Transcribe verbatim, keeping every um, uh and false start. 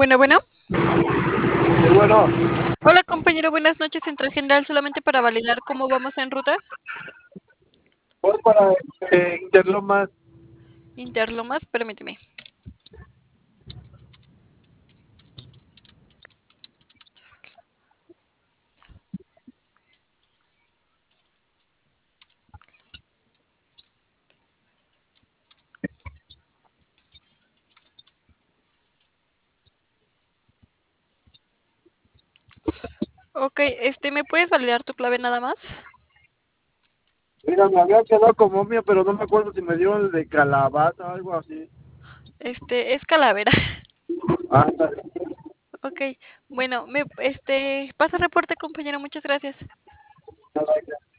Bueno, bueno. Sí, bueno, Hola compañero, buenas noches. Central General, solamente para validar cómo vamos en ruta. voy para eh, Interlomas. Interlomas, permíteme. Ok, este, ¿me puedes validar tu clave nada más? Mira, me había quedado con momia, pero no me acuerdo si me dieron el de calabaza o algo así. Este, es calavera. Ándale. Ok, bueno, me, este, pasa reporte compañero, muchas gracias.